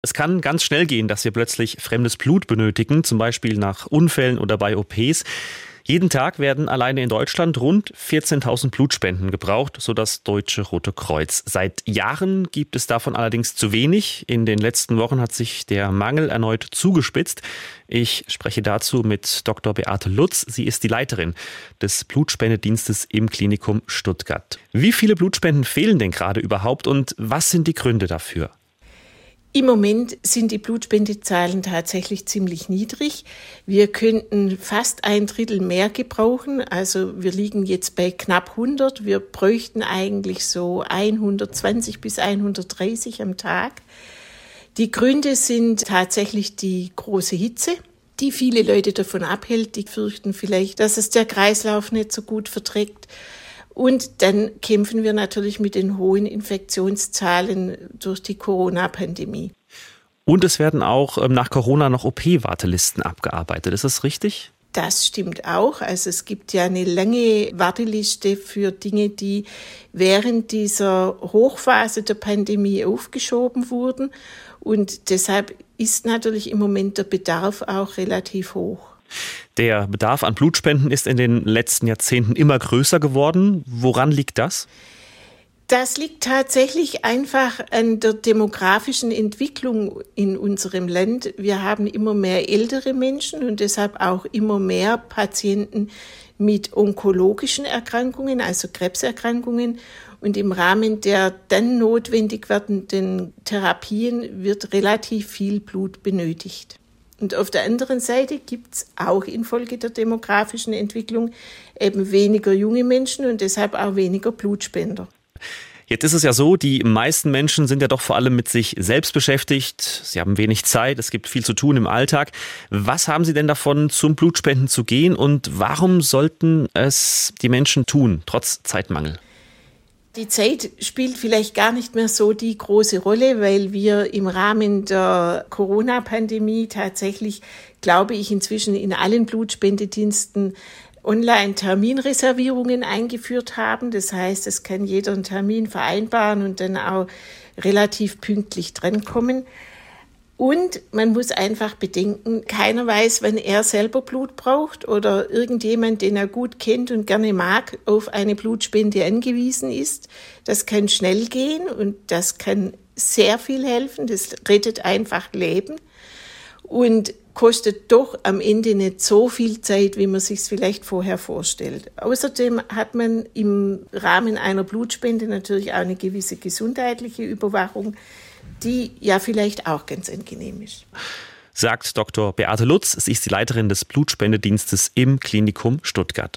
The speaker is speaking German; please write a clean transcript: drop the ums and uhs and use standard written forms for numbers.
Es kann ganz schnell gehen, dass wir plötzlich fremdes Blut benötigen, zum Beispiel nach Unfällen oder bei OPs. Jeden Tag werden alleine in Deutschland rund 14.000 Blutspenden gebraucht, so das Deutsche Rote Kreuz. Seit Jahren gibt es davon allerdings zu wenig. In den letzten Wochen hat sich der Mangel erneut zugespitzt. Ich spreche dazu mit Dr. Beate Lutz. Sie ist die Leiterin des Blutspendedienstes im Klinikum Stuttgart. Wie viele Blutspenden fehlen denn gerade überhaupt und was sind die Gründe dafür? Im Moment sind die Blutspendezahlen tatsächlich ziemlich niedrig. Wir könnten fast 1/3 mehr gebrauchen. Also wir liegen jetzt bei knapp 100. Wir bräuchten eigentlich so 120 bis 130 am Tag. Die Gründe sind tatsächlich die große Hitze, die viele Leute davon abhält. Die fürchten vielleicht, dass es der Kreislauf nicht so gut verträgt. Und dann kämpfen wir natürlich mit den hohen Infektionszahlen durch die Corona-Pandemie. Und es werden auch nach Corona noch OP-Wartelisten abgearbeitet. Ist das richtig? Das stimmt auch. Also es gibt ja eine lange Warteliste für Dinge, die während dieser Hochphase der Pandemie aufgeschoben wurden. Und deshalb ist natürlich im Moment der Bedarf auch relativ hoch. Der Bedarf an Blutspenden ist in den letzten Jahrzehnten immer größer geworden. Woran liegt das? Das liegt tatsächlich einfach an der demografischen Entwicklung in unserem Land. Wir haben immer mehr ältere Menschen und deshalb auch immer mehr Patienten mit onkologischen Erkrankungen, also Krebserkrankungen. Und im Rahmen der dann notwendig werdenden Therapien wird relativ viel Blut benötigt. Und auf der anderen Seite gibt es auch infolge der demografischen Entwicklung eben weniger junge Menschen und deshalb auch weniger Blutspender. Jetzt ist es ja so, die meisten Menschen sind ja doch vor allem mit sich selbst beschäftigt. Sie haben wenig Zeit, es gibt viel zu tun im Alltag. Was haben Sie denn davon, zum Blutspenden zu gehen und warum sollten es die Menschen tun, trotz Zeitmangel? Die Zeit spielt vielleicht gar nicht mehr so die große Rolle, weil wir im Rahmen der Corona-Pandemie tatsächlich, glaube ich, inzwischen in allen Blutspendediensten Online-Terminreservierungen eingeführt haben. Das heißt, es kann jeder einen Termin vereinbaren und dann auch relativ pünktlich drankommen. Und man muss einfach bedenken, keiner weiß, wann er selber Blut braucht oder irgendjemand, den er gut kennt und gerne mag, auf eine Blutspende angewiesen ist. Das kann schnell gehen und das kann sehr viel helfen. Das rettet einfach Leben und kostet doch am Ende nicht so viel Zeit, wie man sich es vielleicht vorher vorstellt. Außerdem hat man im Rahmen einer Blutspende natürlich auch eine gewisse gesundheitliche Überwachung, die ja vielleicht auch ganz angenehm ist. Sagt Dr. Beate Lutz. Sie ist die Leiterin des Blutspendedienstes im Klinikum Stuttgart.